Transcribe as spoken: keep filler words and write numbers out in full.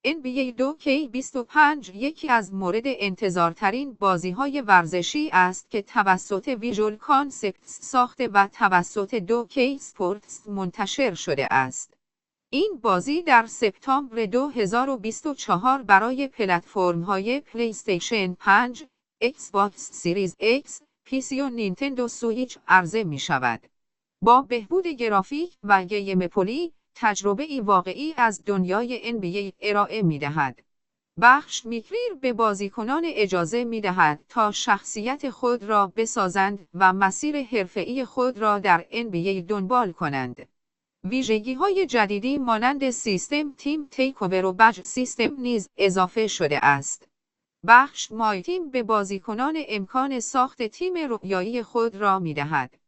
ان بی ای دو کی بیست و پنج یکی از مورد انتظارترین بازی‌های ورزشی است که توسط ویژوال کانسپتس ساخته و توسط دو کی اسپورتس منتشر شده است. این بازی در سپتامبر دو هزار و بیست و چهار برای پلتفرم‌های پلی استیشن پنج، ایکس باکس سیریز ایکس، پی سی و نینتندو سویچ عرضه می‌شود. با بهبود گرافیک و گیم پلی، تجربه‌ای واقعی از دنیای ان بی ای ارائه می‌دهد. بخش میکریر به بازیکنان اجازه می‌دهد تا شخصیت خود را بسازند و مسیر حرفه‌ای خود را در ان بی ای دنبال کنند. ویژگی‌های جدیدی مانند سیستم تیم تیک‌اوور و بج سیستم نیز اضافه شده است. بخش مای تیم به بازیکنان امکان ساخت تیم رویایی خود را می‌دهد.